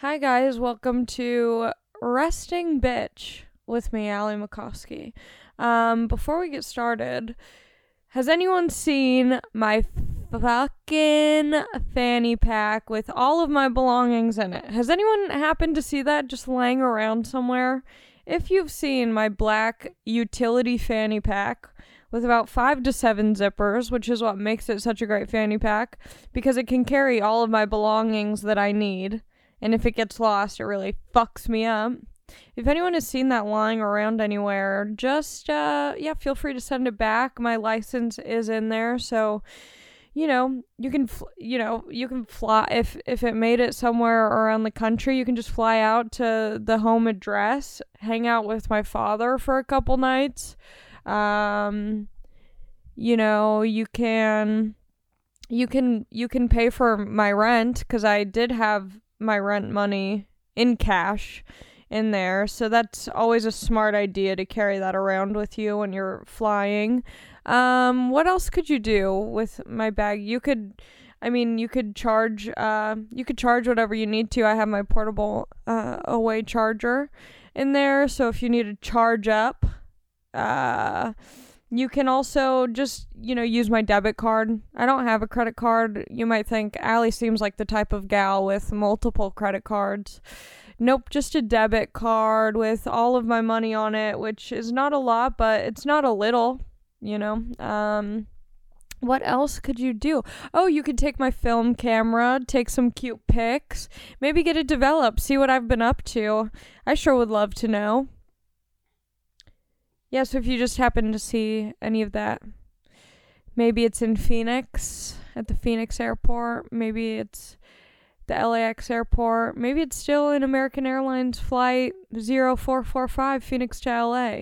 Hi guys, welcome to Resting Bitch with me, Allie McCoskey. Before we get started, has anyone seen my fucking fanny pack with all of my belongings in it? Has anyone happened to see that just laying around somewhere? If you've seen my black utility fanny pack with about 5 to 7 zippers, which is what makes it such a great fanny pack, because it can carry all of my belongings that I need. And if it gets lost, it really fucks me up. If anyone has seen that lying around anywhere, just, feel free to send it back. My license is in there, so, you can fly, if it made it somewhere around the country, you can just fly out to the home address, hang out with my father for a couple nights. You can pay for my rent, because I did have my rent money in cash in there, so that's always a smart idea to carry that around with you when you're flying. What else could you do with my bag? You could charge whatever you need to. I have my portable away charger in there, so if you need to charge up, you can also just, use my debit card. I don't have a credit card. You might think Allie seems like the type of gal with multiple credit cards. Nope, just a debit card with all of my money on it, which is not a lot, but it's not a little, What else could you do? Oh, you could take my film camera, take some cute pics, maybe get it developed, see what I've been up to. I sure would love to know. Yeah, so if you just happen to see any of that, maybe it's in Phoenix, at the Phoenix airport, maybe it's the LAX airport, maybe it's still in American Airlines flight 0445 Phoenix to LA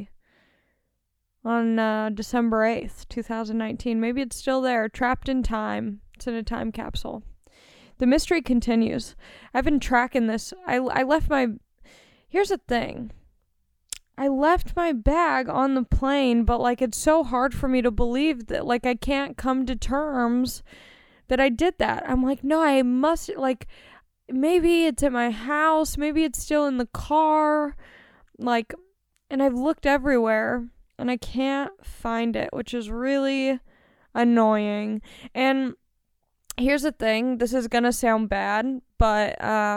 on December 8th, 2019. Maybe it's still there, trapped in time. It's in a time capsule. The mystery continues. I've been tracking this. Here's the thing. I left my bag on the plane, but, it's so hard for me to believe that, I can't come to terms that I did that. I'm like, no, I must, maybe it's at my house, maybe it's still in the car, and I've looked everywhere, and I can't find it, which is really annoying. And here's the thing, this is gonna sound bad, but,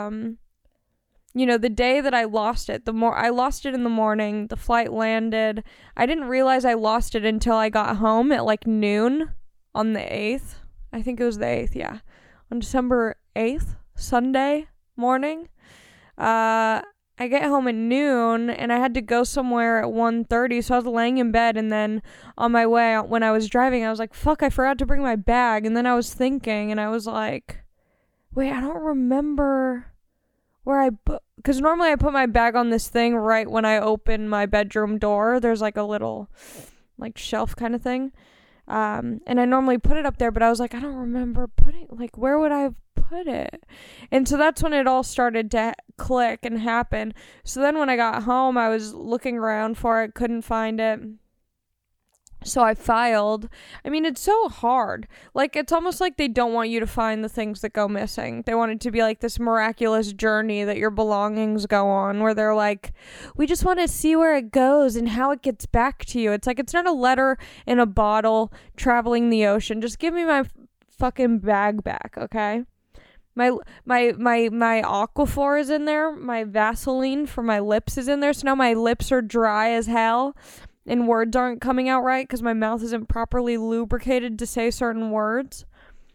the day that I lost it, I lost it in the morning, the flight landed. I didn't realize I lost it until I got home at noon on the 8th. I think it was the 8th, yeah. On December 8th, Sunday morning. I get home at noon, and I had to go somewhere at 1:30, so I was laying in bed, and then on my way out, when I was driving, I was like, fuck, I forgot to bring my bag, and then I was thinking, and I was like, wait, I don't remember where because normally I put my bag on this thing right when I open my bedroom door. There's a little shelf kind of thing. And I normally put it up there, but I was like, I don't remember putting, where would I have put it? And so that's when it all started to click and happen. So then when I got home, I was looking around for it, couldn't find it. So I filed. It's so hard. It's almost like they don't want you to find the things that go missing. They want it to be this miraculous journey that your belongings go on, where they're like, we just want to see where it goes and how it gets back to you. It's it's not a letter in a bottle traveling the ocean. Just give me my fucking bag back, okay? My Aquaphor is in there. My Vaseline for my lips is in there. So now my lips are dry as hell. And words aren't coming out right because my mouth isn't properly lubricated to say certain words.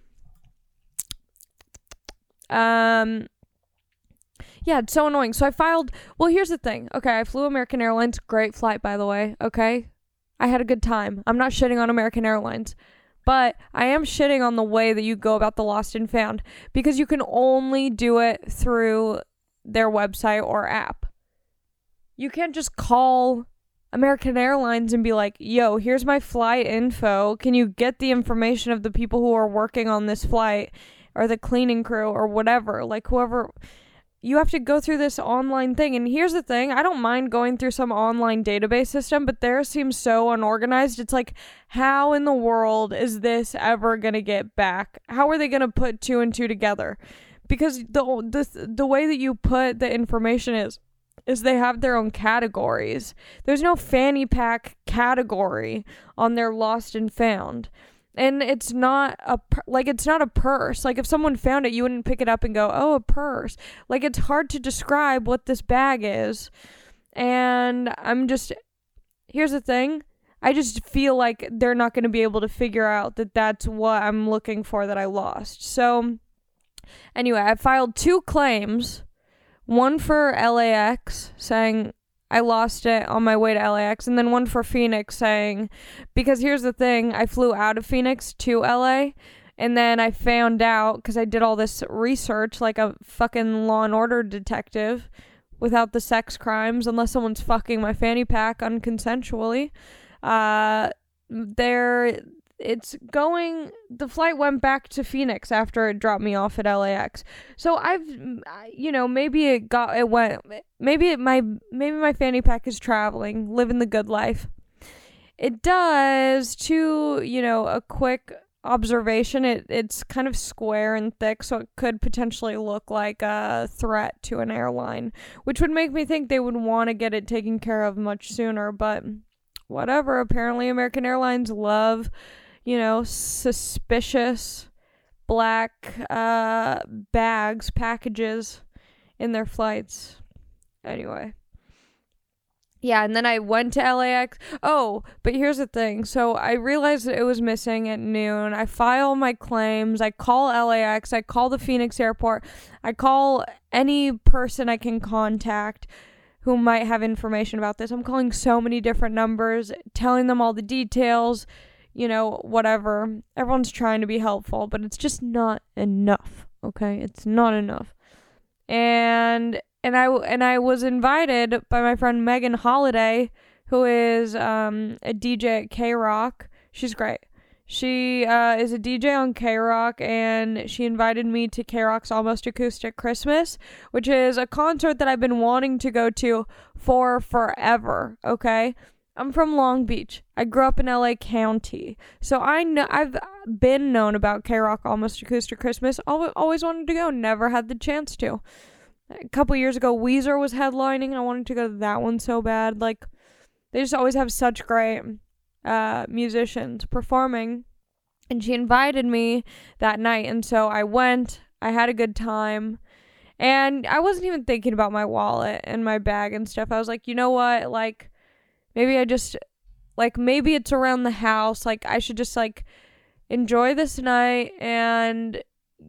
Yeah, it's so annoying. So I filed. Well, here's the thing. Okay, I flew American Airlines. Great flight, by the way. Okay, I had a good time. I'm not shitting on American Airlines, but I am shitting on the way that you go about the lost and found, because you can only do it through their website or app. You can't just call American Airlines and be like, yo, here's my flight info. Can you get the information of the people who are working on this flight, or the cleaning crew, or whatever? Whoever. You have to go through this online thing. And here's the thing. I don't mind going through some online database system, but theirs seems so unorganized. It's how in the world is this ever going to get back? How are they going to put 2 and 2 together? because the way that you put the information is they have their own categories. There's no fanny pack category on their lost and found. And it's not it's not a purse. Like, if someone found it, you wouldn't pick it up and go, oh, a purse. Like, it's hard to describe what this bag is. And here's the thing. I just feel like they're not going to be able to figure out that that's what I'm looking for that I lost. So, anyway, I filed 2 claims. One for LAX, saying I lost it on my way to LAX, and then one for Phoenix saying, because here's the thing, I flew out of Phoenix to LA, and then I found out, because I did all this research like a fucking Law and Order detective, without the sex crimes, unless someone's fucking my fanny pack unconsensually, the flight went back to Phoenix after it dropped me off at LAX. So maybe my fanny pack is traveling, living the good life. It does, a quick observation, it's kind of square and thick, so it could potentially look like a threat to an airline, which would make me think they would want to get it taken care of much sooner, but whatever. Apparently American Airlines love suspicious black packages in their flights. Anyway. Yeah, and then I went to LAX. Oh, but here's the thing. So I realized that it was missing at noon. I file my claims. I call LAX. I call the Phoenix airport. I call any person I can contact who might have information about this. I'm calling so many different numbers, telling them all the details. Whatever. Everyone's trying to be helpful, but it's just not enough, okay? It's not enough. And I was invited by my friend Megan Holiday, who is a DJ at K-Rock. She's great. She is a DJ on K-Rock, and she invited me to K-Rock's Almost Acoustic Christmas, which is a concert that I've been wanting to go to for forever, okay? I'm from Long Beach. I grew up in LA County. So I've been known about K-Rock Almost Acoustic Christmas. Always wanted to go. Never had the chance to. A couple years ago, Weezer was headlining. I wanted to go to that one so bad. Like, they just always have such great musicians performing. And she invited me that night. And so I went. I had a good time. And I wasn't even thinking about my wallet and my bag and stuff. I was like, you know what? Like, maybe maybe it's around the house. Like, I should just, enjoy this night and,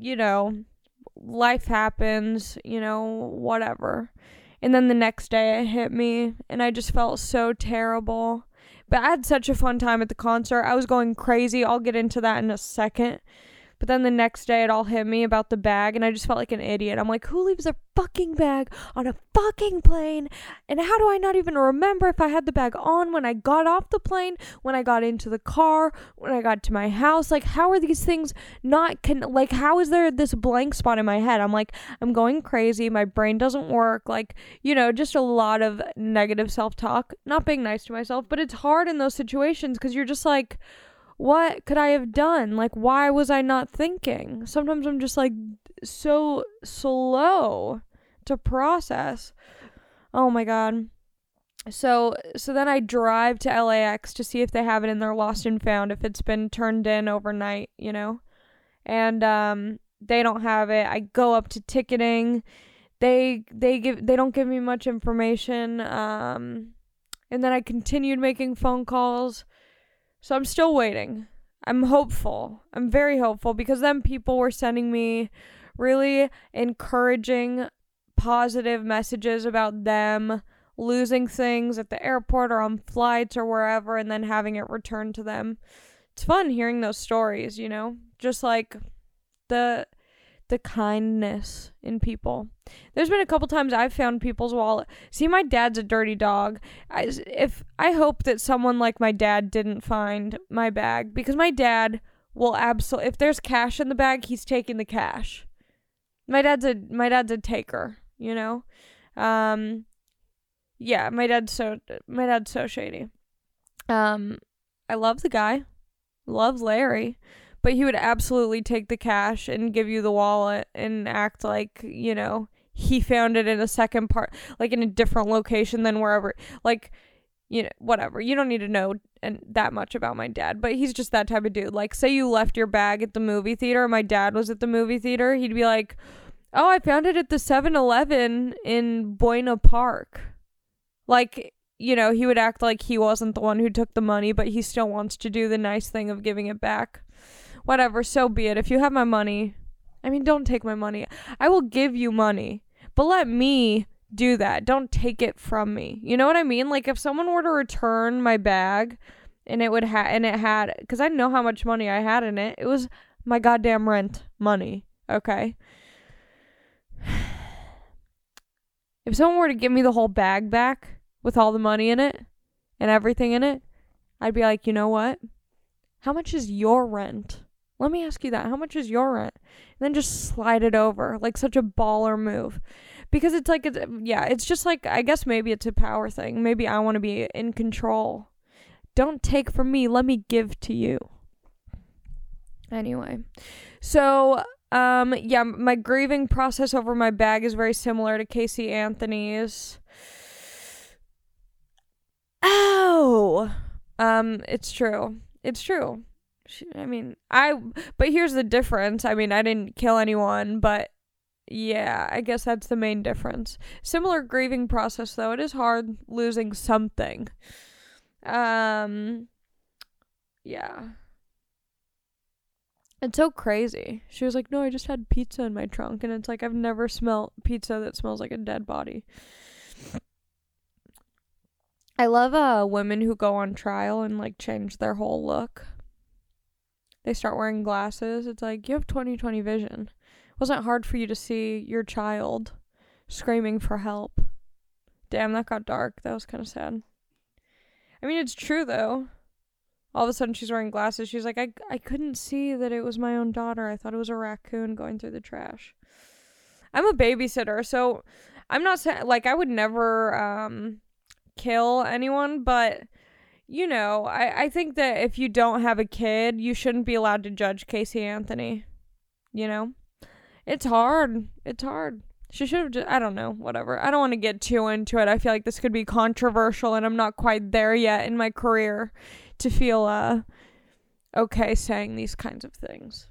life happens, whatever. And then the next day it hit me, and I just felt so terrible. But I had such a fun time at the concert. I was going crazy. I'll get into that in a second. But then the next day it all hit me about the bag, and I just felt like an idiot. I'm like, who leaves their fucking bag on a fucking plane? And how do I not even remember if I had the bag on when I got off the plane, when I got into the car, when I got to my house? Like, how are these things not how is there this blank spot in my head? I'm like, I'm going crazy. My brain doesn't work. Just a lot of negative self-talk. Not being nice to myself, but it's hard in those situations because you're just like, what could I have done? Why was I not thinking? Sometimes I'm just so slow to process. Oh my God. So then I drive to LAX to see if they have it in their lost and found, if it's been turned in overnight, and they don't have it. I go up to ticketing. They don't give me much information. And then I continued making phone calls. So I'm still waiting. I'm hopeful. I'm very hopeful, because then people were sending me really encouraging, positive messages about them losing things at the airport or on flights or wherever, and then having it returned to them. It's fun hearing those stories, just the kindness in people. There's been a couple times I've found people's wallet. See, my dad's a dirty dog. I hope that someone like my dad didn't find my bag, because my dad will if there's cash in the bag, he's taking the cash. My dad's a taker, Yeah, my dad's so shady. I love the guy. Love Larry. but he would absolutely take the cash and give you the wallet and act like, he found it in a second part, like in a different location than wherever, like, whatever. You don't need to know that much about my dad, but he's just that type of dude. Like, say you left your bag at the movie theater, my dad was at the movie theater, he'd be like, oh, I found it at the 7-Eleven in Buena Park. Like, he would act like he wasn't the one who took the money, but he still wants to do the nice thing of giving it back. Whatever, so be it. If you have my money, don't take my money. I will give you money, but let me do that. Don't take it from me. You know what I mean? Like, if someone were to return my bag and it had, because I know how much money I had in it. It was my goddamn rent money, okay? If someone were to give me the whole bag back with all the money in it and everything in it, I'd be like, you know what? How much is your rent? Let me ask you that. How much is your rent? And then just slide it over, like such a baller move. Because it's like, it's just like, I guess maybe it's a power thing. Maybe I want to be in control. Don't take from me. Let me give to you. Anyway. So, my grieving process over my bag is very similar to Casey Anthony's. Oh! It's true. It's true. But here's the difference. I didn't kill anyone, but yeah, I guess that's the main difference. Similar grieving process, though. It is hard losing something. Yeah. It's so crazy. She was like, no, I just had pizza in my trunk. And it's like, I've never smelled pizza that smells like a dead body. I love women who go on trial and like change their whole look. They start wearing glasses. It's like, you have 20/20 vision. It wasn't hard for you to see your child screaming for help. Damn, that got dark. That was kind of sad. It's true, though. All of a sudden, she's wearing glasses. She's like, I couldn't see that it was my own daughter. I thought it was a raccoon going through the trash. I'm a babysitter, so I'm not saying, like, I would never kill anyone, but, I think that if you don't have a kid, you shouldn't be allowed to judge Casey Anthony. It's hard. It's hard. She should have just, I don't know, whatever. I don't want to get too into it. I feel like this could be controversial, and I'm not quite there yet in my career to feel okay saying these kinds of things.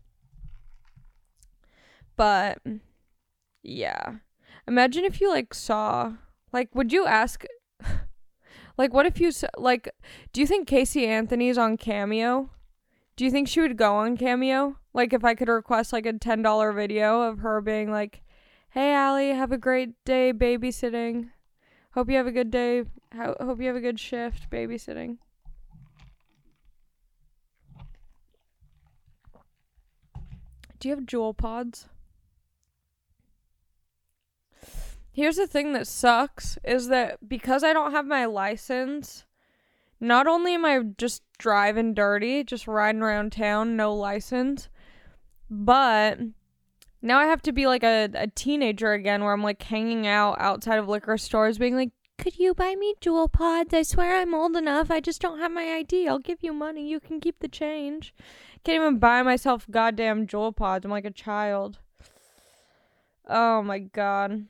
But yeah, imagine if you like saw, like, would you ask, like, what if you like, do you think Casey Anthony's on Cameo? Do you think she would go on Cameo? Like, if I could request like a $10 video of her being like, hey Allie, have a great day babysitting, hope you have a good day, hope you have a good shift babysitting. Do you have Juul pods? Here's the thing that sucks, is that because I don't have my license, not only am I just driving dirty, just riding around town, no license, but now I have to be like a teenager again, where I'm like hanging out outside of liquor stores being like, could you buy me Juul pods? I swear I'm old enough. I just don't have my ID. I'll give you money. You can keep the change. Can't even buy myself goddamn Juul pods. I'm like a child. Oh my god.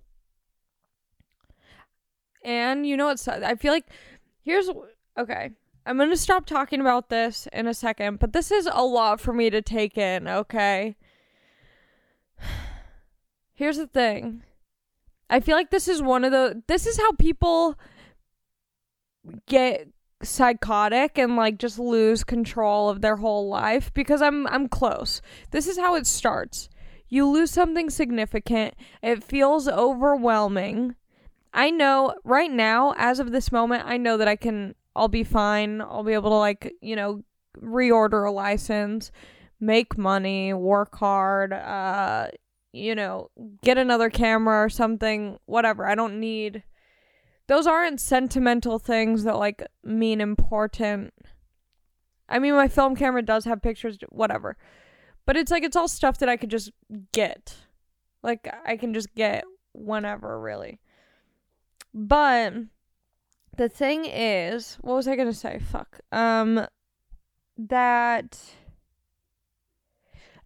And you know what's, I feel like, okay, I'm gonna stop talking about this in a second, but this is a lot for me to take in, okay? Here's the thing. I feel like this is how people get psychotic and like just lose control of their whole life, because I'm close. This is how it starts. You lose something significant. It feels overwhelming. I know right now, as of this moment, I know that I'll be fine. I'll be able to like, reorder a license, make money, work hard, get another camera or something, whatever. I don't need, those aren't sentimental things that like mean important. My film camera does have pictures, whatever. But it's like, it's all stuff that I could just get. Like, I can just get whenever, really. But the thing is, what was I gonna say? Fuck. That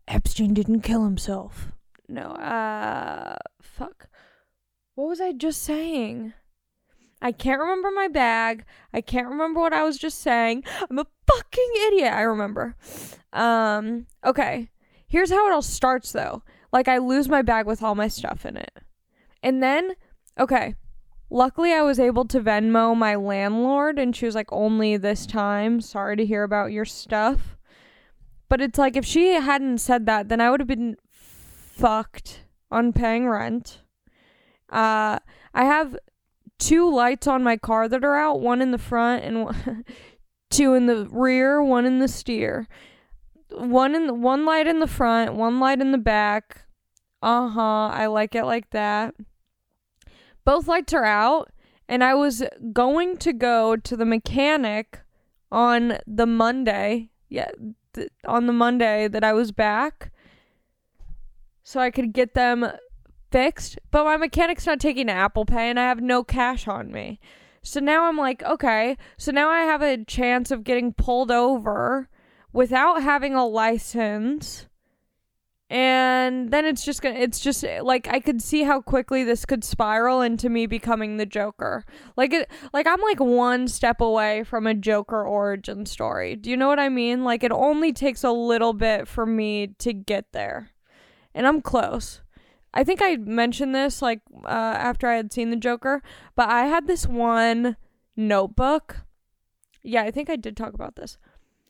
Epstein didn't kill himself. No, fuck. What was I just saying? I can't remember my bag. I can't remember what I was just saying. I'm a fucking idiot. I remember. Okay. Here's how it all starts, though. Like, I lose my bag with all my stuff in it. And then, okay. Luckily, I was able to Venmo my landlord, and she was like, only this time. Sorry to hear about your stuff. But it's like, if she hadn't said that, then I would have been fucked on paying rent. I have 2 lights on my car that are out, one in the front and 2 in the rear, one in the steer. One light in the front, 1 light in the back. I like it like that. Both lights are out, and I was going to go to the mechanic on the Monday. On the Monday that I was back, so I could get them fixed, but my mechanic's not taking Apple Pay and I have no cash on me. So now I'm like, okay, so now I have a chance of getting pulled over without having a license, and then it's just like, I could see how quickly this could spiral into me becoming the Joker. Like I'm like 1 step away from a Joker origin story. Do you know what I mean? Like, it only takes a little bit for me to get there, and I'm close. I think I mentioned this like after I had seen the Joker, but I had this one notebook. Yeah, I think I did talk about this.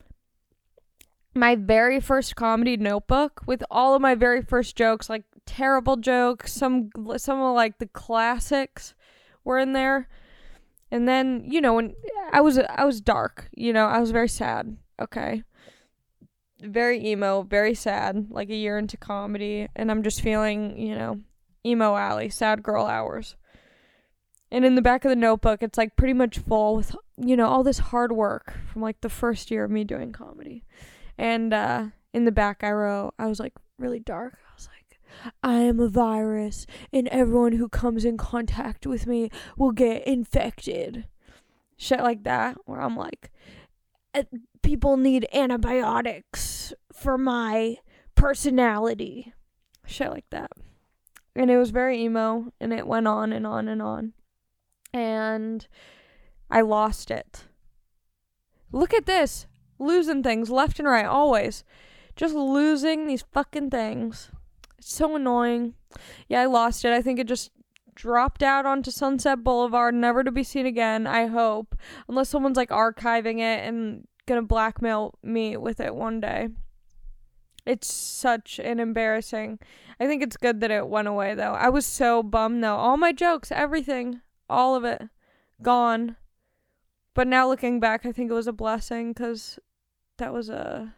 My very first comedy notebook with all of my very first jokes, like terrible jokes, some of like the classics were in there. And then, you know, when I was dark, you know, I was very sad. Okay. Very emo, very sad, like a year into comedy, and I'm just feeling, you know, emo alley, sad girl hours. And in the back of the notebook, it's like pretty much full with, you know, all this hard work from like the first year of me doing comedy. And in the back I wrote, I was like really dark. I was like, I am a virus, and everyone who comes in contact with me will get infected. Shit like that, where I'm like, people need antibiotics for my personality. Shit like that. And it was very emo, and it went on and on and on. And I lost it. Look at this. Losing things left and right, always. Just losing these fucking things. It's so annoying. Yeah, I lost it. I think it just dropped out onto Sunset Boulevard, never to be seen again, I hope. Unless someone's like archiving it and gonna blackmail me with it one day. It's such an embarrassing. I think it's good that it went away, though. I was so bummed, though. All my jokes, everything, all of it, gone. But now looking back, I think it was a blessing, because that was a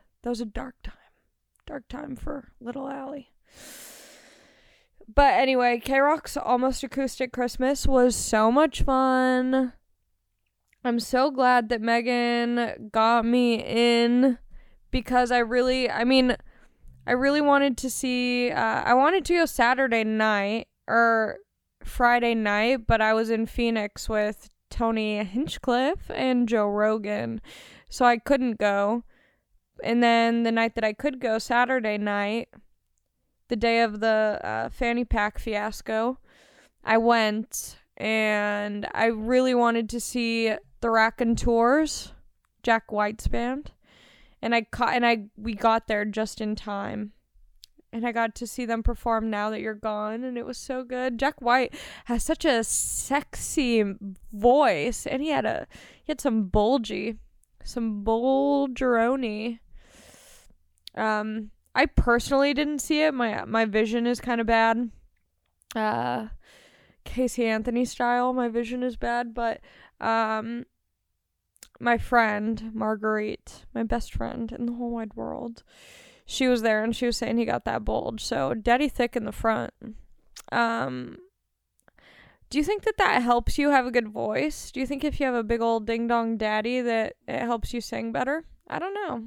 dark time for Little Allie. But anyway, K-Rock's Almost Acoustic Christmas was so much fun. I'm so glad that Megan got me in, because I really wanted to see, I wanted to go Saturday night or Friday night, but I was in Phoenix with Tony Hinchcliffe and Joe Rogan, so I couldn't go. And then the night that I could go, Saturday night, the day of the fanny pack fiasco, I went, and I really wanted to see the Raconteurs, Jack White's band, and we got there just in time, and I got to see them perform Now That You're Gone, and it was so good. Jack White has such a sexy voice, and he had some bulgeroni. I personally didn't see it. My vision is kind of bad. Casey Anthony style, my vision is bad, but my friend Marguerite, my best friend in the whole wide world, she was there, and she was saying he got that bulge, so daddy thick in the front. Do you think that helps you have a good voice? Do you think if you have a big old ding dong daddy that it helps you sing better? I don't know.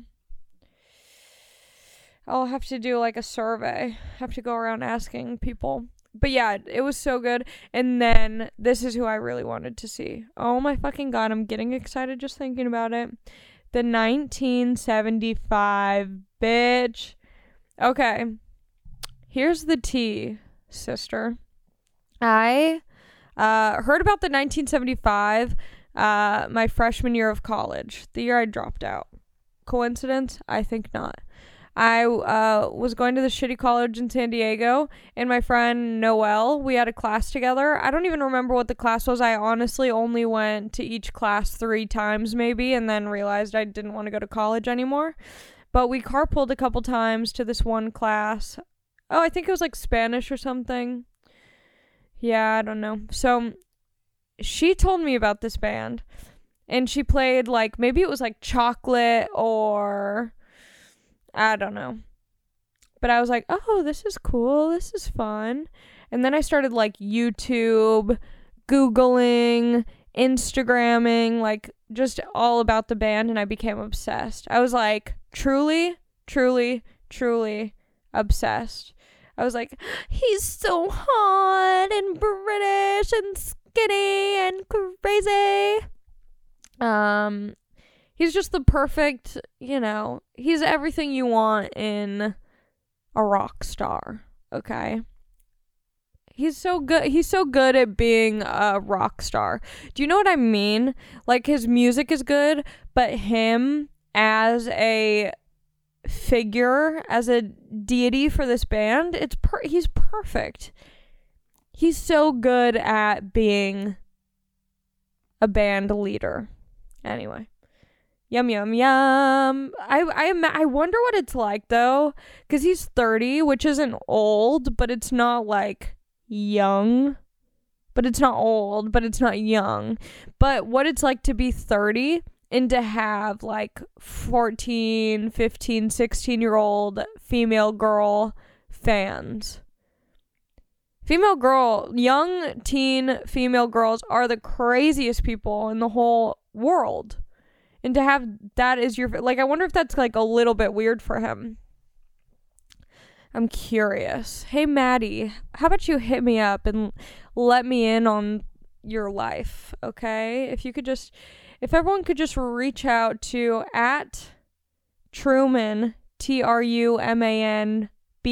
I'll have to do like a survey. Have to go around asking people. But yeah, it was so good. And then this is who I really wanted to see. Oh my fucking god, I'm getting excited just thinking about it. The 1975 bitch. Okay. Here's the tea, sister. I heard about the 1975, my freshman year of college, the year I dropped out. Coincidence? I think not. I was going to the shitty college in San Diego, and my friend Noelle, we had a class together. I don't even remember what the class was. I honestly only went to each class 3 times maybe, and then realized I didn't want to go to college anymore. But we carpooled a couple times to this one class. Oh, I think it was like Spanish or something. Yeah, I don't know. So she told me about this band, and she played like, maybe it was like Chocolate or I don't know. But I was like, oh, this is cool. This is fun. And then I started like YouTube, Googling, Instagramming, like just all about the band, and I became obsessed. I was like truly, truly, truly obsessed. I was like, he's so hot and British and skinny and crazy. He's just the perfect, he's everything you want in a rock star, okay? He's so good. He's so good at being a rock star. Do you know what I mean? Like, his music is good, but him as a figure, as a deity for this band, he's perfect. He's so good at being a band leader. Anyway. Yum, yum, yum. I wonder what it's like, though, because he's 30, which isn't old, but it's not, like, young. But it's not old, but it's not young. But what it's like to be 30 and to have, like, 14, 15, 16-year-old female girl fans. Young teen female girls are the craziest people in the whole world. And to have that as your, like, I wonder if that's, like, a little bit weird for him. I'm curious. Hey, Maddie, how about you hit me up and let me in on your life, okay? If everyone could just reach out to @Truman, TrumanBlack,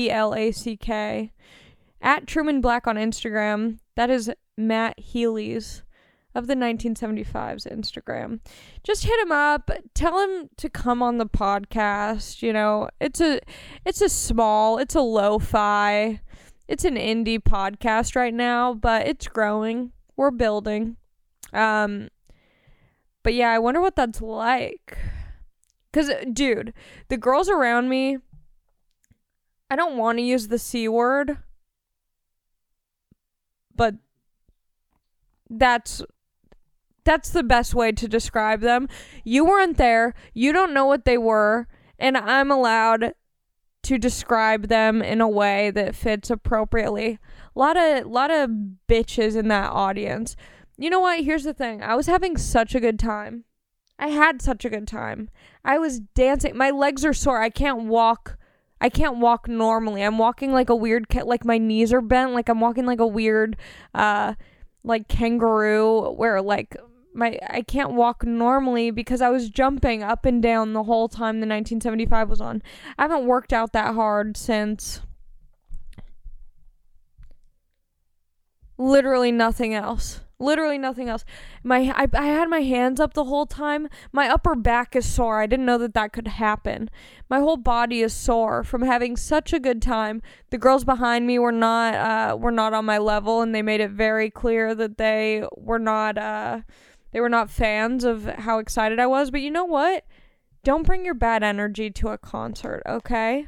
@Truman Black on Instagram. That is Matt Healy's of the 1975's Instagram. Just hit him up. Tell him to come on the podcast. It's a lo-fi. It's an indie podcast right now, but it's growing. We're building. But yeah, I wonder what that's like. Because, dude, the girls around me, I don't want to use the C word, but that's the best way to describe them. You weren't there. You don't know what they were. And I'm allowed to describe them in a way that fits appropriately. A lot of bitches in that audience. You know what? Here's the thing. I was having such a good time. I had such a good time. I was dancing. My legs are sore. I can't walk normally. I'm walking like a weird like my knees are bent. Like I'm walking like a weird like kangaroo where like I can't walk normally because I was jumping up and down the whole time the 1975 was on. I haven't worked out that hard since literally nothing else. I had my hands up the whole time. My upper back is sore. I didn't know that could happen. My whole body is sore from having such a good time. The girls behind me were not on my level, and they made it very clear that they were not fans of how excited I was. But you know what? Don't bring your bad energy to a concert, okay?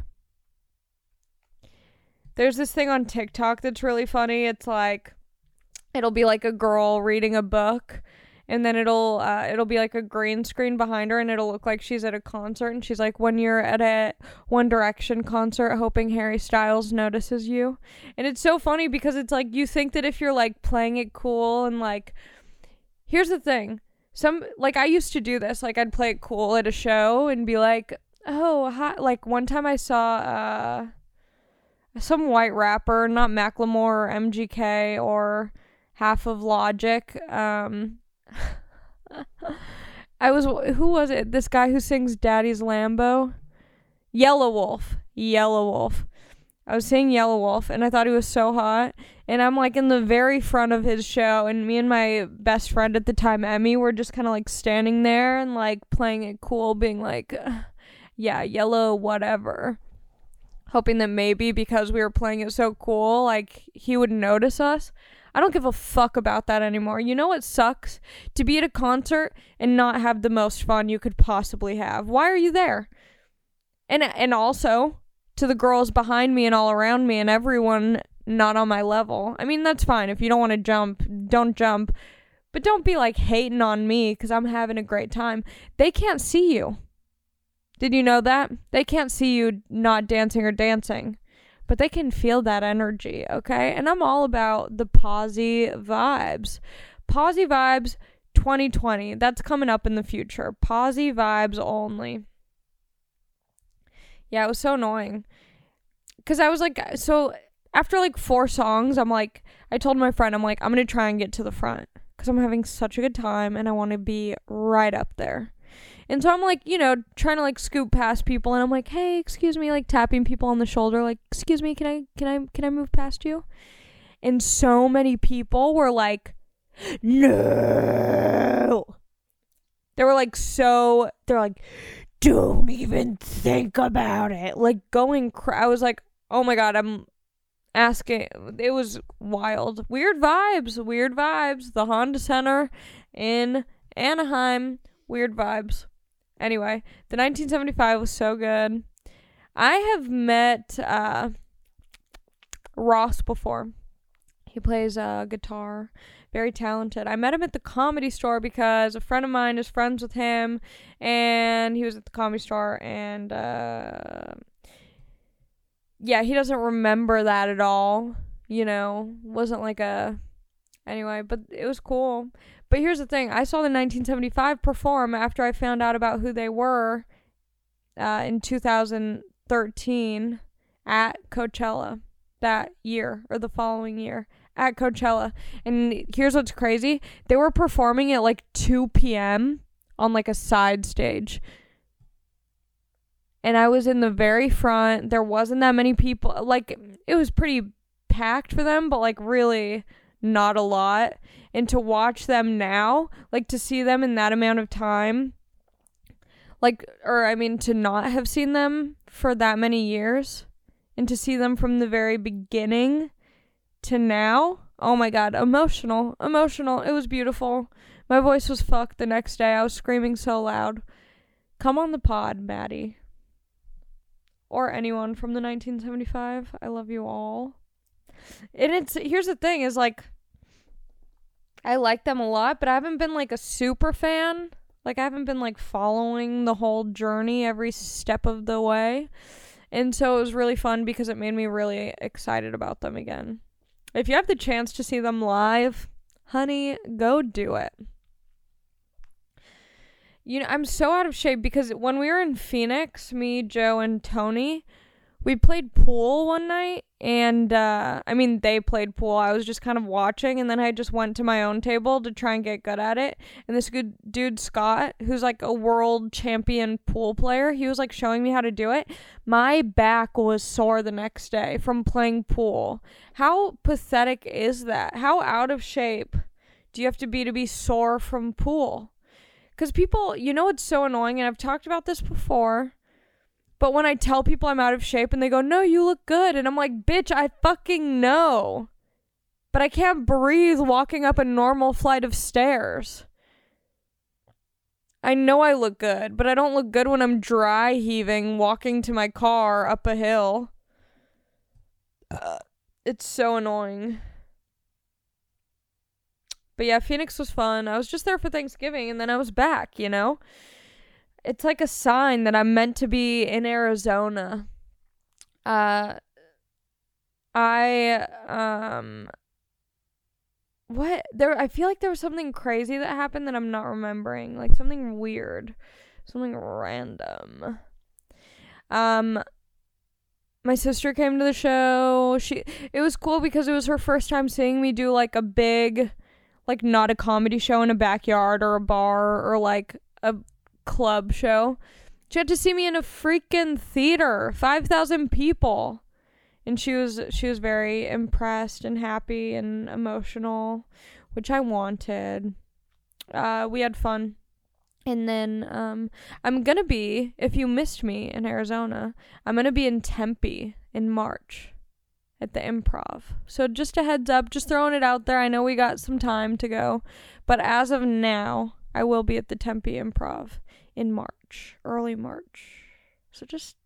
There's this thing on TikTok that's really funny. It's like, it'll be like a girl reading a book, and then it'll be like a green screen behind her, and it'll look like she's at a concert, and she's like, when you're at a One Direction concert hoping Harry Styles notices you. And it's so funny because it's like, you think that if you're like playing it cool, and like, here's the thing, I used to do this, like I'd play it cool at a show and be like, oh hi. Like one time I saw some white rapper, not Macklemore or MGK or half of Logic. Who was it? This guy who sings Daddy's Lambo. Yellow Wolf. I was seeing Yellow Wolf, and I thought he was so hot. And I'm, like, in the very front of his show, and me and my best friend at the time, Emmy, were just kind of, like, standing there and, like, playing it cool, being like, yeah, Yellow whatever. Hoping that maybe because we were playing it so cool, like, he would notice us. I don't give a fuck about that anymore. You know what sucks? To be at a concert and not have the most fun you could possibly have. Why are you there? And also, to the girls behind me and all around me and everyone not on my level. I mean, that's fine. If you don't want to jump, don't jump. But don't be, like, hating on me because I'm having a great time. They can't see you. Did you know that? They can't see you not dancing or dancing. But they can feel that energy, okay? And I'm all about the Posy vibes. Posy vibes 2020. That's coming up in the future. Posy vibes only. Yeah, it was so annoying. Because I was like, so after like 4 songs, I'm like, I told my friend, I'm like, I'm going to try and get to the front. Because I'm having such a good time and I want to be right up there. And so I'm like, you know, trying to like scoop past people. And I'm like, hey, excuse me, like tapping people on the shoulder. Like, excuse me, can I move past you? And so many people were like, no. They were like, they're like, don't even think about it. Like going, I was like, oh my God, I'm asking. It was wild. Weird vibes. The Honda Center in Anaheim. Weird vibes. Anyway, the 1975 was so good. I have met Ross before. He plays guitar. Very talented. I met him at the Comedy Store because a friend of mine is friends with him, and he was at the Comedy Store, and yeah, he doesn't remember that at all, you know, wasn't like a, anyway, but it was cool. But here's the thing, I saw the 1975 perform after I found out about who they were in 2013 at Coachella that year, or the following year. At Coachella. And here's what's crazy. They were performing at like 2 p.m. on like a side stage. And I was in the very front. There wasn't that many people. Like, it was pretty packed for them, but like really not a lot. And to watch them now, like to see them in that amount of time, like, or I mean to not have seen them for that many years, and to see them from the very beginning to now, oh my God, emotional. It was beautiful. My voice was fucked the next day. I was screaming so loud. Come on the pod, Maddie. Or anyone from the 1975. I love you all. And here's the thing, is like, I like them a lot, but I haven't been like a super fan. Like, I haven't been like following the whole journey every step of the way. And so it was really fun because it made me really excited about them again. If you have the chance to see them live, honey, go do it. You know, I'm so out of shape because when we were in Phoenix, me, Joe, and Tony, we played pool one night. And, I mean, they played pool. I was just kind of watching. And then I just went to my own table to try and get good at it. And this good dude, Scott, who's like a world champion pool player, he was like showing me how to do it. My back was sore the next day from playing pool. How pathetic is that? How out of shape do you have to be sore from pool? Because people, you know, it's so annoying. And I've talked about this before. But when I tell people I'm out of shape and they go, no, you look good. And I'm like, bitch, I fucking know. But I can't breathe walking up a normal flight of stairs. I know I look good, but I don't look good when I'm dry heaving walking to my car up a hill. It's so annoying. But yeah, Phoenix was fun. I was just there for Thanksgiving and then I was back, you know? It's like a sign that I'm meant to be in Arizona. What? I feel like there was something crazy that happened that I'm not remembering. Like something weird. Something random. My sister came to the show. It was cool because it was her first time seeing me do like a big, like not a comedy show in a backyard or a bar or like a club show. She had to see me in a freaking theater, 5,000 people. And she was very impressed and happy and emotional, which I wanted. We had fun. And then I'm going to be, if you missed me in Arizona, I'm going to be in Tempe in March at the Improv. So just a heads up, just throwing it out there. I know we got some time to go. But as of now, I will be at the Tempe Improv in March, early March. So just,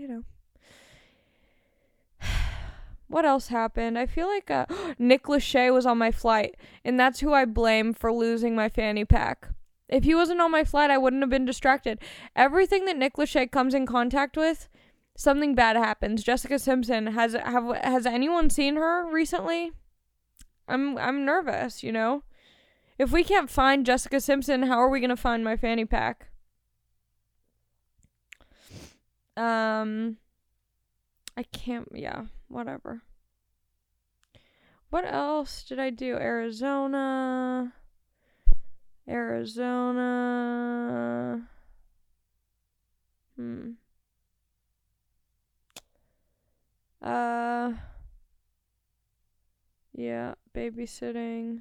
what else happened? I feel like Nick Lachey was on my flight, and that's who I blame for losing my fanny pack. If he wasn't on my flight, I wouldn't have been distracted. Everything that Nick Lachey comes in contact with, something bad happens. Jessica Simpson, has anyone seen her recently? I'm nervous, If we can't find Jessica Simpson, how are we going to find my fanny pack? I can't, whatever. What else did I do? Arizona. Yeah, babysitting.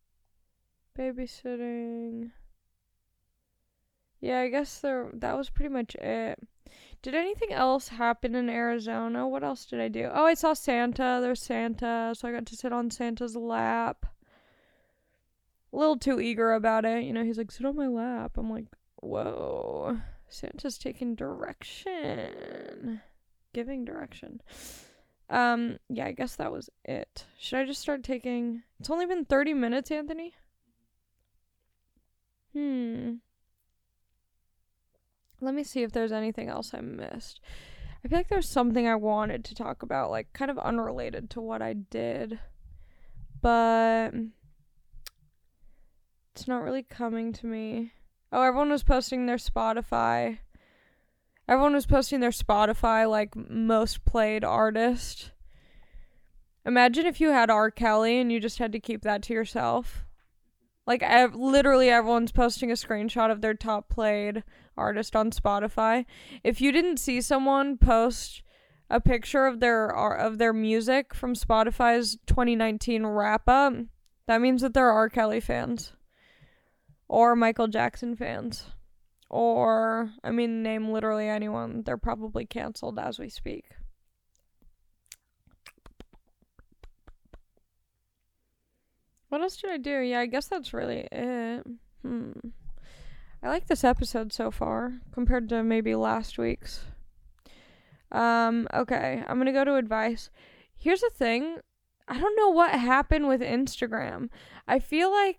Yeah, I guess that was pretty much it. Did anything else happen in Arizona? What else did I do? Oh, I saw Santa. There's Santa, so I got to sit on Santa's lap. A little too eager about it. He's like, sit on my lap. I'm like, whoa. Santa's taking direction. Giving direction. Yeah, I guess that was it. Should I just start taking... It's only been 30 minutes, Anthony? Let me see if there's anything else I missed. I feel like there's something I wanted to talk about, like, kind of unrelated to what I did. But... it's not really coming to me. Oh, everyone was posting their Spotify. Like, most played artist. Imagine if you had R. Kelly and you just had to keep that to yourself. Like, literally everyone's posting a screenshot of their top played artist on Spotify. If you didn't see someone post a picture of their music from Spotify's 2019 wrap-up, that means that they're R. Kelly fans. Or Michael Jackson fans. Or, name literally anyone. They're probably canceled as we speak. What else did I do? Yeah, I guess that's really it. I like this episode so far, compared to maybe last week's. Okay, I'm gonna go to advice. Here's the thing. I don't know what happened with Instagram. I feel like,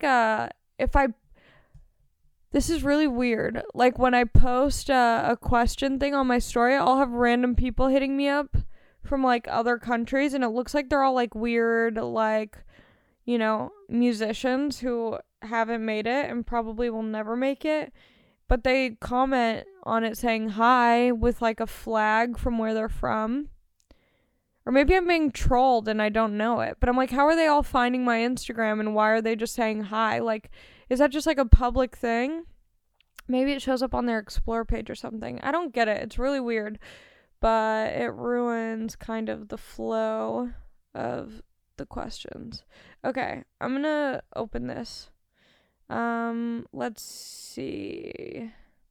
this is really weird. Like, when I post a question thing on my story, I'll have random people hitting me up from, like, other countries, and it looks like they're all, like, weird, like, musicians who haven't made it and probably will never make it. But they comment on it saying hi with, like, a flag from where they're from. Or maybe I'm being trolled and I don't know it. But I'm like, how are they all finding my Instagram, and why are they just saying hi? Like, is that just like a public thing? Maybe it shows up on their Explore page or something. I don't get it. It's really weird. But it ruins kind of the flow of the questions. Okay, I'm gonna open this. Let's see.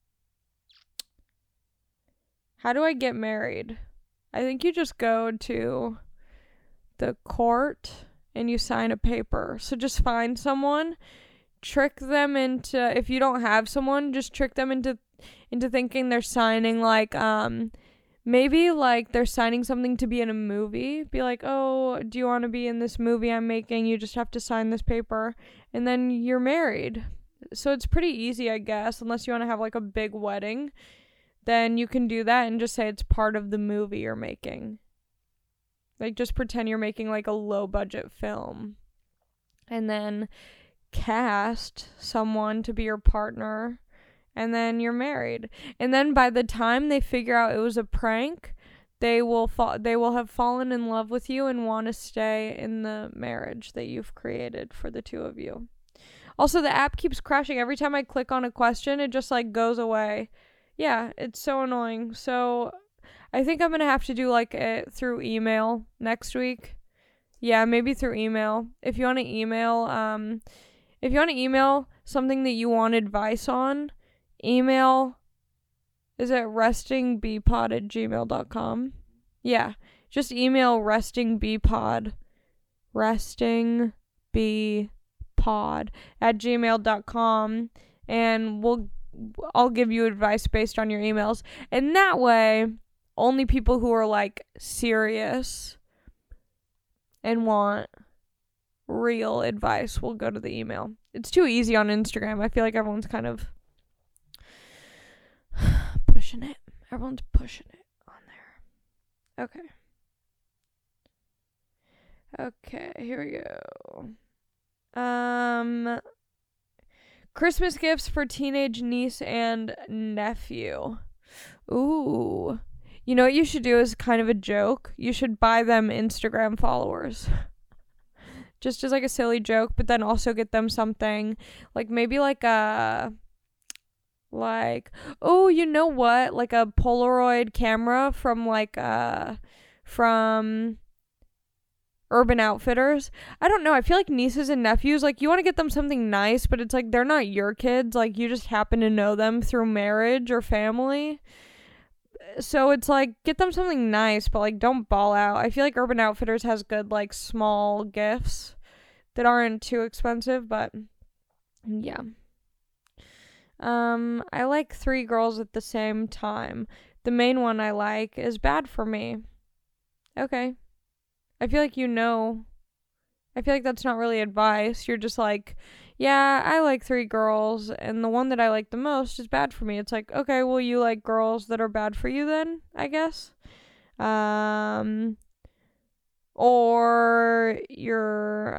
How do I get married? I think you just go to the court and you sign a paper. So just find someone, trick them into, if you don't have someone, just trick them into thinking they're signing, like, maybe, like, they're signing something to be in a movie. Be like, oh, do you want to be in this movie I'm making? You just have to sign this paper, and then you're married. So it's pretty easy, I guess, unless you want to have, like, a big wedding. Then you can do that and just say it's part of the movie you're making. Like, just pretend you're making, like, a low-budget film. And then cast someone to be your partner, and then you're married. And then by the time they figure out it was a prank, they will have fallen in love with you and want to stay in the marriage that you've created for the two of you. Also, the app keeps crashing. Every time I click on a question, it just, like, goes away. Yeah, it's so annoying. So I think I'm gonna have to do like it through email next week. Yeah, maybe through email. If you want to email something that you want advice on, email, is it restingbpod@gmail.com? Yeah, just email restingbpod@gmail.com, and I'll give you advice based on your emails. And that way, only people who are like serious and want real advice will go to the email. It's too easy on Instagram. I feel like everyone's kind of pushing it. Everyone's pushing it on there. Okay, here we go. Christmas gifts for teenage niece and nephew. Ooh. You know what you should do is kind of a joke? You should buy them Instagram followers. Just as like a silly joke, but then also get them something like maybe like oh, you know what? Like a Polaroid camera from from Urban Outfitters. I don't know. I feel like nieces and nephews, like you want to get them something nice, but it's like they're not your kids. Like you just happen to know them through marriage or family. So it's like get them something nice, but like don't ball out. I feel like Urban Outfitters has good like small gifts that aren't too expensive, but yeah. I like 3 girls at the same time. The main one I like is bad for me. Okay. I feel like I feel like that's not really advice. You're just like, yeah, I like 3 girls, and the one that I like the most is bad for me. It's like, okay, well, you like girls that are bad for you then, I guess. Or you're,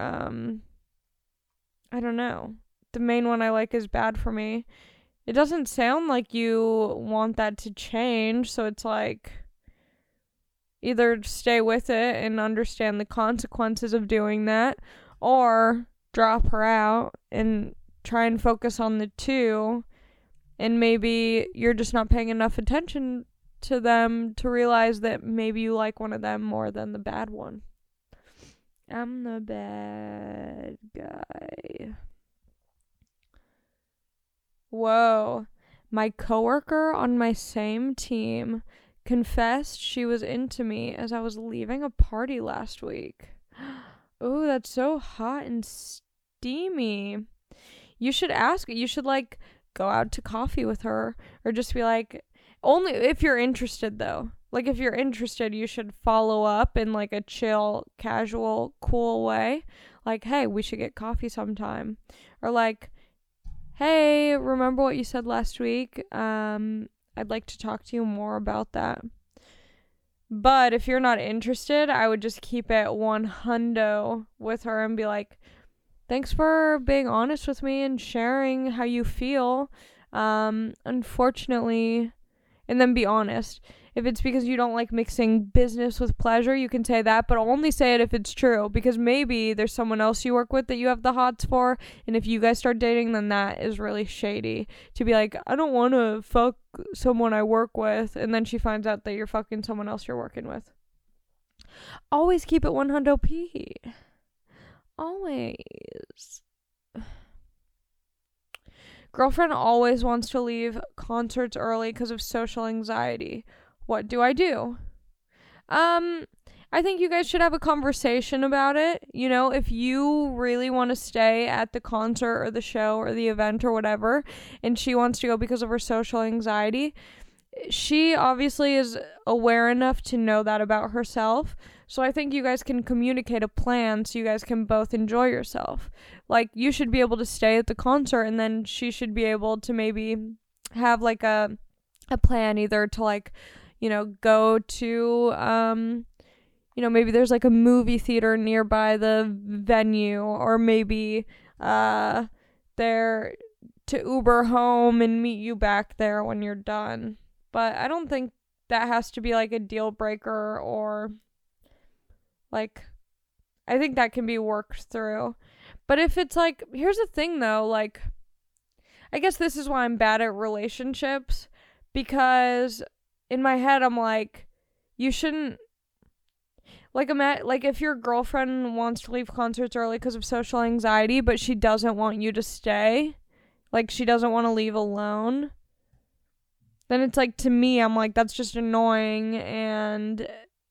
I don't know. The main one I like is bad for me. It doesn't sound like you want that to change, so it's like, either stay with it and understand the consequences of doing that, or drop her out and try and focus on the 2, and maybe you're just not paying enough attention to them to realize that maybe you like one of them more than the bad one. I'm the bad guy. Whoa. My coworker on my same team confessed she was into me as I was leaving a party last week. Ooh, that's so hot and steamy. You should ask. You should like go out to coffee with her, or just be like, only if you're interested though. Like if you're interested, you should follow up in like a chill, casual, cool way. Like, hey, we should get coffee sometime. Or like, hey, remember what you said last week? I'd like to talk to you more about that. But if you're not interested, I would just keep it 100 with her and be like, thanks for being honest with me and sharing how you feel. Unfortunately, and then be honest. If it's because you don't like mixing business with pleasure, you can say that, but only say it if it's true, because maybe there's someone else you work with that you have the hots for, and if you guys start dating, then that is really shady. To be like, I don't want to fuck someone I work with, and then she finds out that you're fucking someone else you're working with. Always keep it 100p. Always. Girlfriend always wants to leave concerts early because of social anxiety. What do I do? I think you guys should have a conversation about it. You know, if you really want to stay at the concert or the show or the event or whatever, and she wants to go because of her social anxiety, she obviously is aware enough to know that about herself. So I think you guys can communicate a plan so you guys can both enjoy yourself. Like, you should be able to stay at the concert, and then she should be able to maybe have like a plan, either to like, you know, go to, you know, maybe there's like a movie theater nearby the venue, or maybe there to Uber home and meet you back there when you're done. But I don't think that has to be like a deal breaker, or like, I think that can be worked through. But if it's like, here's the thing though, like, I guess this is why I'm bad at relationships, because in my head I'm like, you shouldn't, like, if your girlfriend wants to leave concerts early because of social anxiety, but she doesn't want you to stay, like, she doesn't want to leave alone, then it's like, to me, I'm like, that's just annoying and,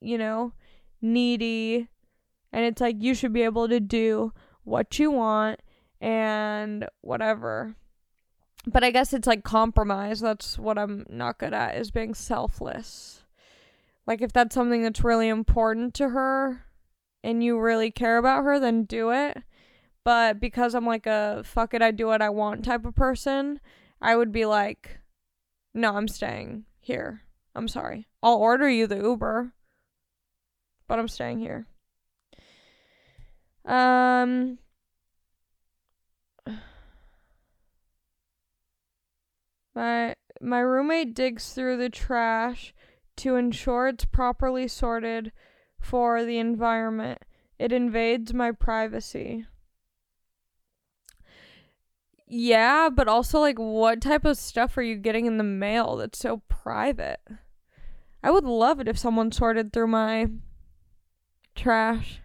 needy. And it's like, you should be able to do what you want and whatever. But I guess it's like compromise. That's what I'm not good at, is being selfless. Like, if that's something that's really important to her and you really care about her, then do it. But because I'm like a fuck it, I do what I want type of person, I would be like, no, I'm staying here. I'm sorry. I'll order you the Uber, but I'm staying here. My roommate digs through the trash to ensure it's properly sorted for the environment. It invades my privacy. Yeah, but also, like, what type of stuff are you getting in the mail that's so private? I would love it if someone sorted through my trash.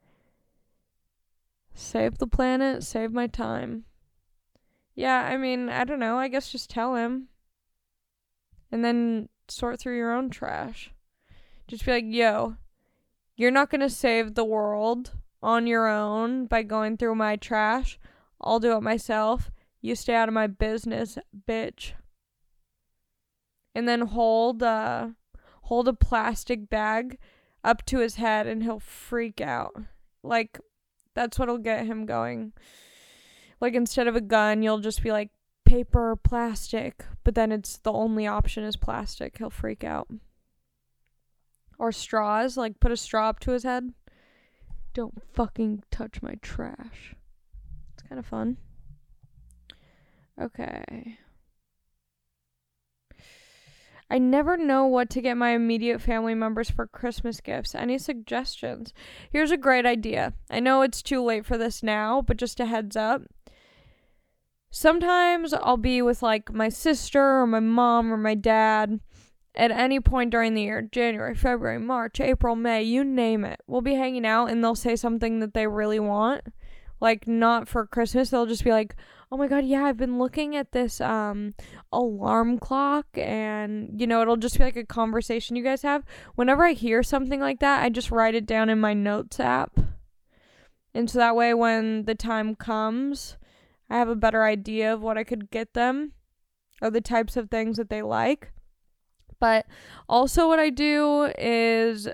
Save the planet, save my time. Yeah, I mean, I don't know. I guess just tell him. And then sort through your own trash. Just be like, yo, you're not going to save the world on your own by going through my trash. I'll do it myself. You stay out of my business, bitch. And then hold a plastic bag up to his head and he'll freak out. Like, that's what'll get him going. Like, instead of a gun, you'll just be like, paper or plastic. But then it's the only option is plastic. He'll freak out. Or straws. Like, put a straw up to his head. Don't fucking touch my trash. It's kind of fun. Okay. I never know what to get my immediate family members for Christmas gifts. Any suggestions? Here's a great idea. I know it's too late for this now, but just a heads up. Sometimes I'll be with, like, my sister or my mom or my dad at any point during the year. January, February, March, April, May, you name it. We'll be hanging out and they'll say something that they really want. Like, not for Christmas. They'll just be like, oh my god, yeah, I've been looking at this alarm clock, and, it'll just be like a conversation you guys have. Whenever I hear something like that, I just write it down in my notes app. And so that way when the time comes, I have a better idea of what I could get them or the types of things that they like. But also what I do is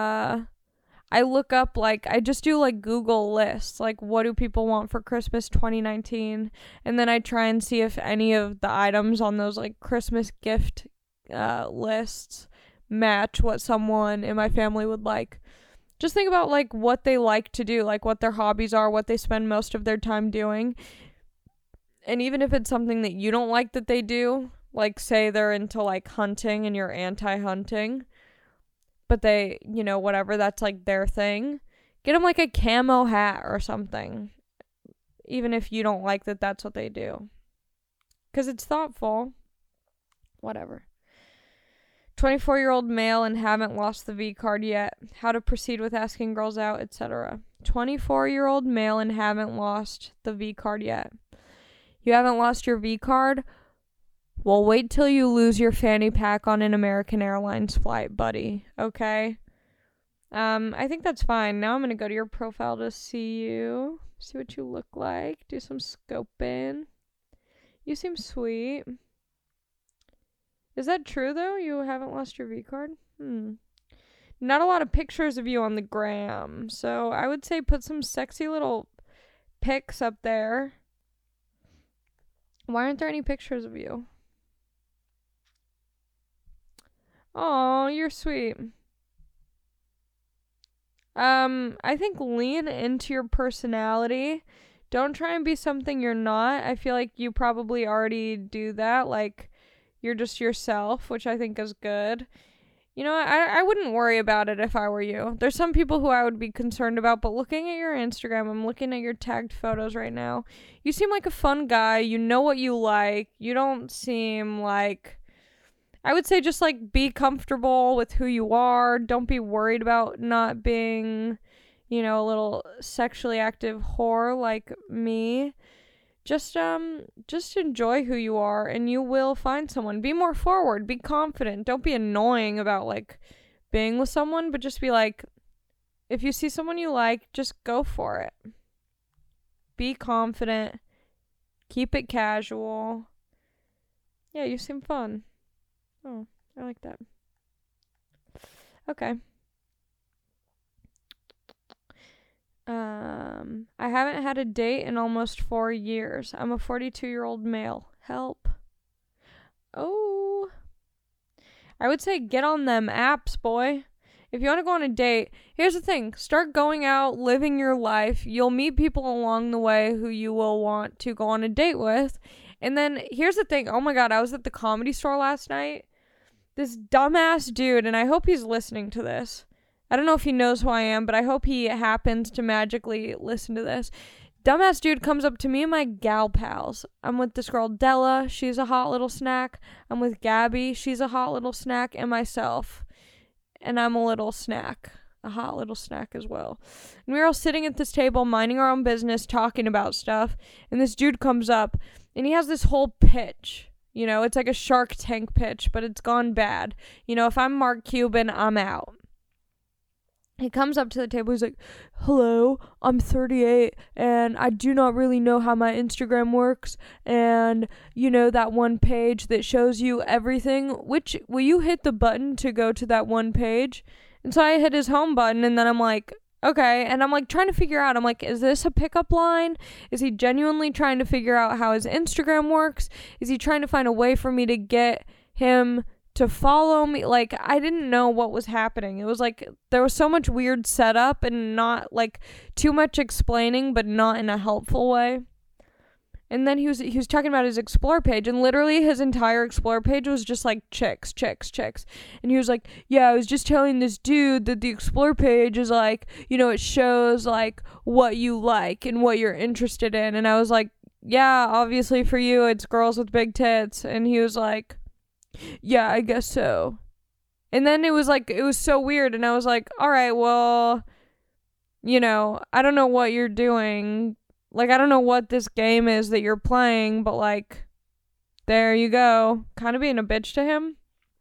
I look up, like, I just do, like, Google lists, like, what do people want for Christmas 2019, and then I try and see if any of the items on those, like, Christmas gift lists match what someone in my family would like. Just think about, like, what they like to do, like, what their hobbies are, what they spend most of their time doing, and even if it's something that you don't like that they do, like, say they're into, like, hunting and you're anti-hunting, but they, whatever, that's, like, their thing. Get them, like, a camo hat or something. Even if you don't like that that's what they do. Because it's thoughtful. Whatever. 24-year-old male and haven't lost the V card yet. How to proceed with asking girls out, etc. 24-year-old male and haven't lost the V card yet. You haven't lost your V card? Well, wait till you lose your fanny pack on an American Airlines flight, buddy. Okay? I think that's fine. Now I'm going to go to your profile to see you. See what you look like. Do some scoping. You seem sweet. Is that true, though? You haven't lost your V card? Not a lot of pictures of you on the gram. So I would say put some sexy little pics up there. Why aren't there any pictures of you? Oh, you're sweet. I think lean into your personality. Don't try and be something you're not. I feel like you probably already do that. Like, you're just yourself, which I think is good. I wouldn't worry about it if I were you. There's some people who I would be concerned about, but looking at your Instagram, I'm looking at your tagged photos right now. You seem like a fun guy. You know what you like. You don't seem like I would say just like be comfortable with who you are. Don't be worried about not being, a little sexually active whore like me. Just enjoy who you are and you will find someone. Be more forward, be confident. Don't be annoying about like being with someone, but just be like, if you see someone you like, just go for it. Be confident. Keep it casual. Yeah, you seem fun. Oh, I like that. Okay. I haven't had a date in almost 4 years. I'm a 42-year-old male. Help. Oh. I would say get on them apps, boy. If you want to go on a date, here's the thing. Start going out, living your life. You'll meet people along the way who you will want to go on a date with. And then here's the thing. Oh my God, I was at the Comedy Store last night. This dumbass dude, and I hope he's listening to this. I don't know if he knows who I am, but I hope he happens to magically listen to this. Dumbass dude comes up to me and my gal pals. I'm with this girl, Della. She's a hot little snack. I'm with Gabby. She's a hot little snack. And myself. And I'm a little snack. A hot little snack as well. And we were all sitting at this table, minding our own business, talking about stuff. And this dude comes up, and he has this whole pitch. It's like a Shark Tank pitch, but it's gone bad. If I'm Mark Cuban, I'm out. He comes up to the table, he's like, hello, I'm 38, and I do not really know how my Instagram works, and, that one page that shows you everything, will you hit the button to go to that one page? And so I hit his home button, and then I'm like, okay, and I'm like trying to figure out, I'm like, is this a pickup line? Is he genuinely trying to figure out how his Instagram works? Is he trying to find a way for me to get him to follow me? Like, I didn't know what was happening. It was like there was so much weird setup and not like too much explaining, but not in a helpful way. And then he was talking about his Explore page, and literally his entire Explore page was just like chicks. And he was like, yeah, I was just telling this dude that the Explore page is like, it shows like what you like and what you're interested in. And I was like, yeah, obviously for you it's girls with big tits. And he was like, yeah, I guess so. And then it was so weird, and I was like, all right, well, I don't know what you're doing. Like, I don't know what this game is that you're playing, but like, there you go. Kind of being a bitch to him.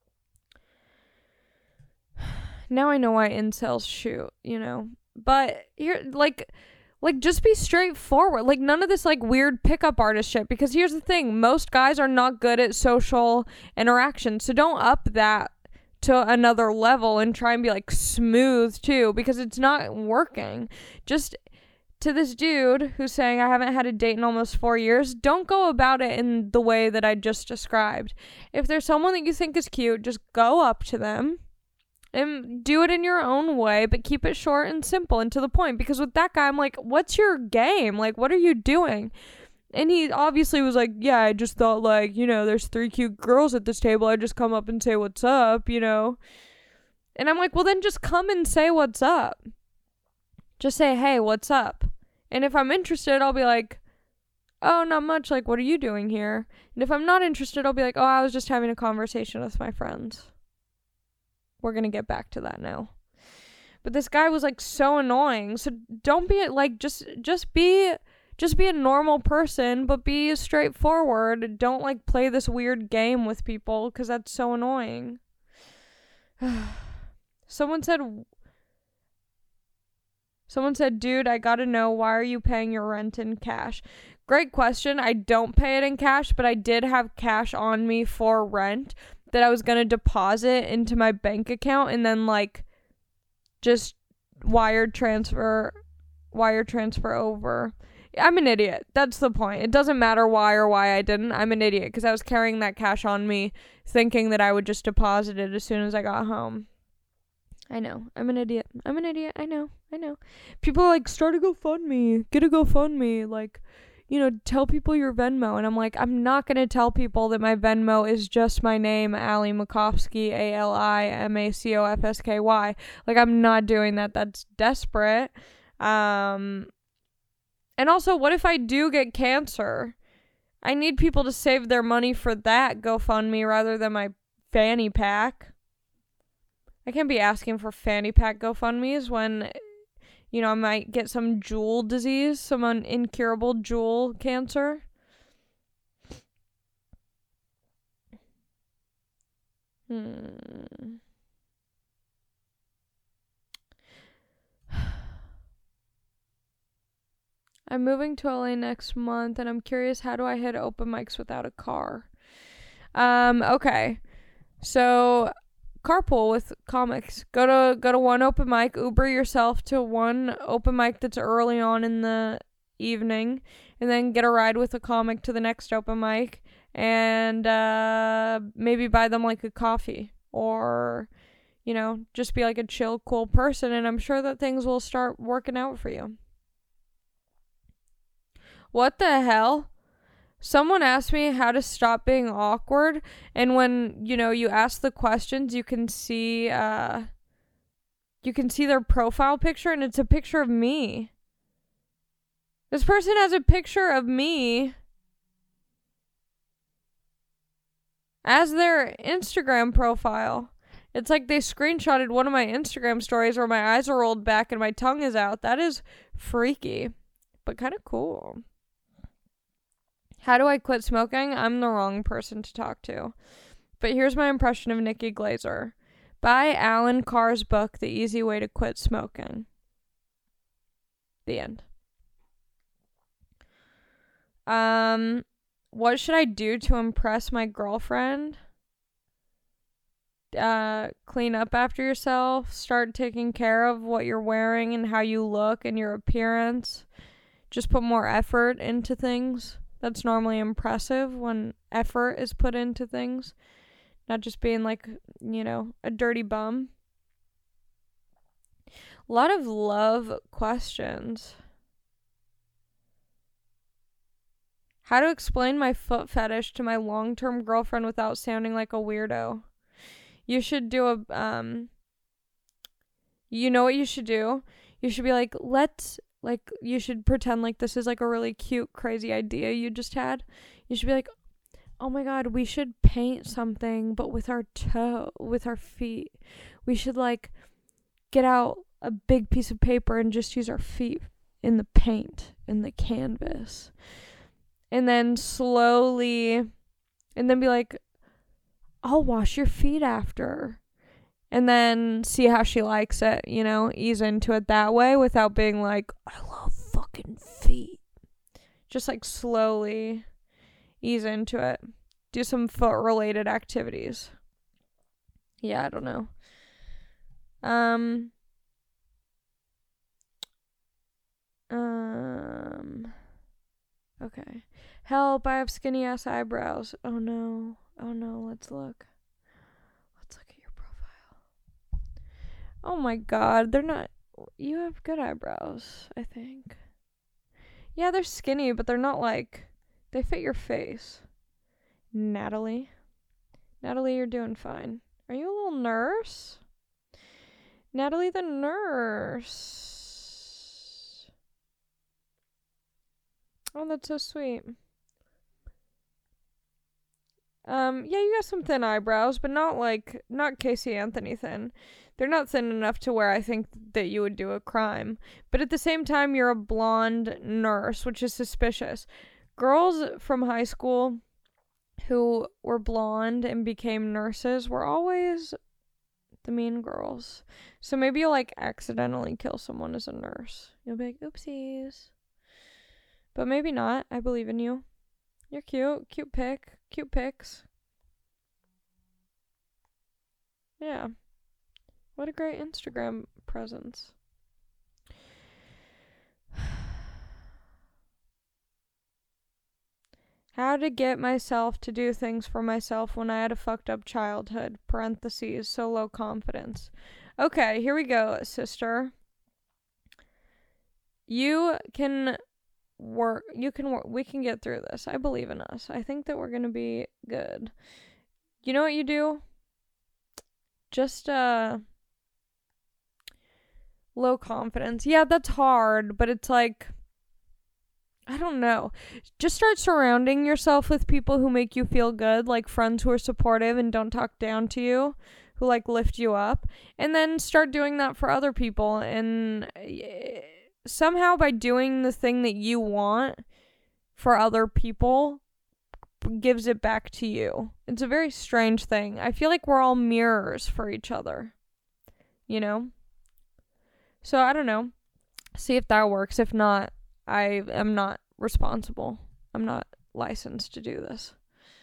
Now I know why incels shoot, But you're like just be straightforward. Like, none of this like weird pickup artist shit, because here's the thing, most guys are not good at social interaction, so don't up that to another level and try and be like smooth too, because it's not working. Just to this dude who's saying I haven't had a date in almost 4 years, don't go about it in the way that I just described. If there's someone that you think is cute, just go up to them and do it in your own way, but keep it short and simple and to the point. Because with that guy, I'm like, what's your game? Like, what are you doing? And he obviously was like, yeah, I just thought like, there's 3 cute girls at this table. I just come up and say what's up, And I'm like, well, then just come and say what's up. Just say, hey, what's up? And if I'm interested, I'll be like, oh, not much. Like, what are you doing here? And if I'm not interested, I'll be like, oh, I was just having a conversation with my friends. We're going to get back to that now. But this guy was like so annoying. So don't be like, just be a normal person, but be straightforward. Don't like play this weird game with people, because that's so annoying. Someone said, dude, I gotta know, why are you paying your rent in cash? Great question. I don't pay it in cash, but I did have cash on me for rent that I was gonna deposit into my bank account and then like just wire transfer over. I'm an idiot. That's the point. It doesn't matter why I didn't. I'm an idiot because I was carrying that cash on me thinking that I would just deposit it as soon as I got home. I know. I'm an idiot. I know. People are like, start a GoFundMe. Get a GoFundMe. Like, tell people your Venmo. And I'm like, I'm not going to tell people that my Venmo is just my name, Ali Macofsky, ALIMACOFSKY. Like, I'm not doing that. That's desperate. And also, what if I do get cancer? I need people to save their money for that GoFundMe rather than my fanny pack. I can't be asking for fanny pack GoFundMes when, I might get some jewel disease, some incurable jewel cancer. I'm moving to LA next month, and I'm curious, how do I hit open mics without a car? Okay. So, carpool with comics. Go to one open mic, Uber yourself to one open mic that's early on in the evening, and then get a ride with a comic to the next open mic, and maybe buy them like a coffee, or just be like a chill, cool person, and I'm sure that things will start working out for you. What the hell? Someone asked me how to stop being awkward, and when, you ask the questions, you can see their profile picture, and it's a picture of me. This person has a picture of me as their Instagram profile. It's like they screenshotted one of my Instagram stories where my eyes are rolled back and my tongue is out. That is freaky, but kind of cool. How do I quit smoking? I'm the wrong person to talk to. But here's my impression of Nikki Glaser. Buy Alan Carr's book, The Easy Way to Quit Smoking. The end. What should I do to impress my girlfriend? Clean up after yourself. Start taking care of what you're wearing and how you look and your appearance. Just put more effort into things. That's normally impressive when effort is put into things. Not just being like, a dirty bum. A lot of love questions. How to explain my foot fetish to my long-term girlfriend without sounding like a weirdo. You should do you know what you should do? You should be like, you should pretend like this is like a really cute, crazy idea you just had. You should be like, oh my god, we should paint something, but with our feet. We should get out a big piece of paper and just use our feet in the paint, in the canvas. And then slowly, and then be like, I'll wash your feet after. And then see how she likes it, ease into it that way without being like, I love fucking feet. Just slowly ease into it. Do some foot related activities. Yeah, I don't know. Okay. Help, I have skinny ass eyebrows. Oh no, let's look. Oh my god, they're not. You have good eyebrows, I think. Yeah, they're skinny, but they're not they fit your face. Natalie, you're doing fine. Are you a little nurse? Natalie the nurse. Oh, that's so sweet. Yeah, you got some thin eyebrows, but not Casey Anthony thin. They're not thin enough to where I think that you would do a crime. But at the same time, you're a blonde nurse, which is suspicious. Girls from high school who were blonde and became nurses were always the mean girls. So maybe you'll accidentally kill someone as a nurse. You'll be like, oopsies. But maybe not. I believe in you. You're cute. Cute pic. Cute pics. Yeah. What a great Instagram presence. How to get myself to do things for myself when I had a fucked up childhood. Parentheses. So low confidence. Okay, here we go, sister. We can get through this. I believe in us. I think that we're gonna be good. You know what you do? Just, low confidence. Yeah, that's hard, but it's I don't know. Just start surrounding yourself with people who make you feel good, like friends who are supportive and don't talk down to you, who like lift you up, and then start doing that for other people. And somehow by doing the thing that you want for other people gives it back to you. It's a very strange thing. I feel like we're all mirrors for each other, you know? So I don't know. See if that works. If not, I am not responsible. I'm not licensed to do this.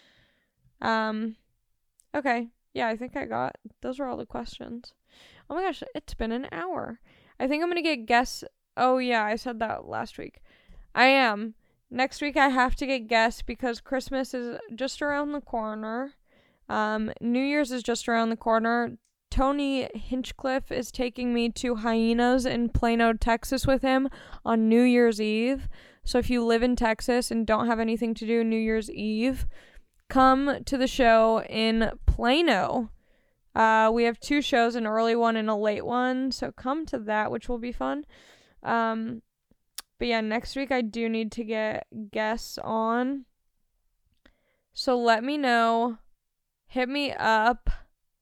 Okay. Yeah, I think those were all the questions. Oh my gosh, it's been an hour. I think I'm gonna get guests. Oh yeah, I said that last week. I am. Next week I have to get guests because Christmas is just around the corner. New Year's is just around the corner. Tony Hinchcliffe is taking me to Hyenas in Plano, Texas with him on New Year's Eve. So if you live in Texas and don't have anything to do New Year's Eve, come to the show in Plano. We have 2 shows, an early one and a late one. So come to that, which will be fun. But yeah, next week I do need to get guests on. So let me know. Hit me up.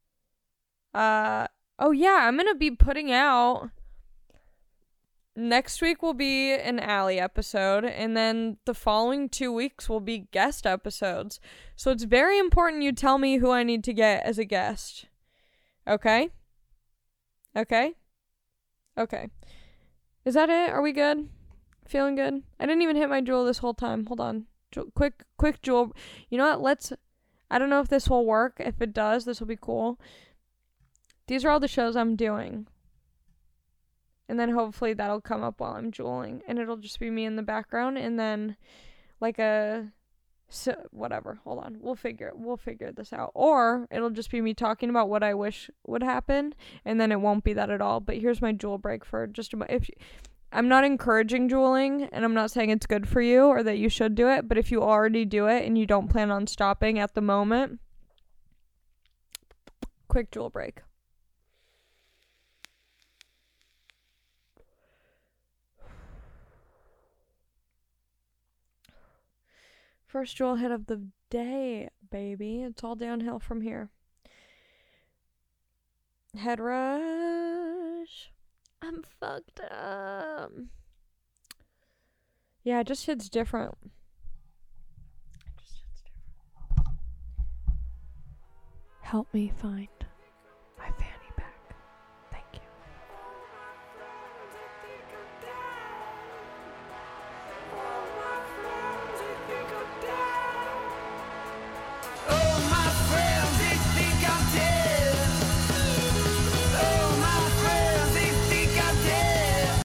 Oh yeah, I'm gonna be putting out, next week will be an Allie episode, and then the following 2 weeks will be guest episodes. So it's very important you tell me who I need to get as a guest. Okay? Okay? Okay. Is that it? Are we good? Feeling good? I didn't even hit my jewel this whole time. Hold on. Quick jewel. You know what? I don't know if this will work. If it does, this will be cool. These are all the shows I'm doing. And then hopefully that'll come up while I'm jeweling. And it'll just be me in the background. And then like whatever. Hold on. We'll figure this out. Or it'll just be me talking about what I wish would happen. And then it won't be that at all. But here's my jewel break for just about... I'm not encouraging jeweling. And I'm not saying it's good for you or that you should do it. But if you already do it and you don't plan on stopping at the moment... Quick jewel break. First jewel hit of the day, baby. It's all downhill from here. Head rush. I'm fucked up. Yeah, it just hits different. Help me find